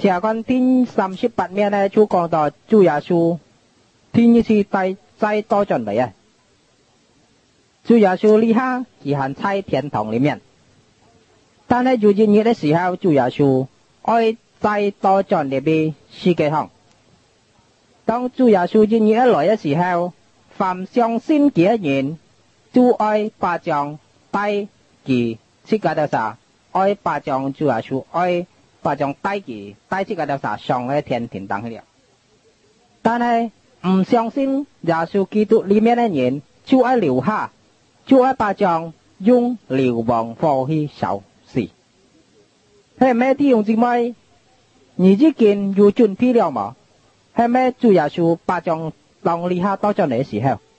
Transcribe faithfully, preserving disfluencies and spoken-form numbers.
聽講第三十八面呢，就講到主耶穌天一次再再多進嚟啊！主耶穌離下只行在天堂裡面，但係如今日嘅時候，主耶穌愛再多進入去世界上。當主耶穌今日一來嘅時候，凡相信佢嘅人，就愛把將帶佢去嗰度啥，愛把將主耶穌愛。把將帶佢帶去嗰度啥上嘅天庭當去了，但係唔相信耶穌基督裡面嘅人，就愛留下，就愛把將用流亡火去燒死。係咩弟兄姊妹？你之前有準備了嘛？係咩主耶穌把將當離下到咗你嘅時候？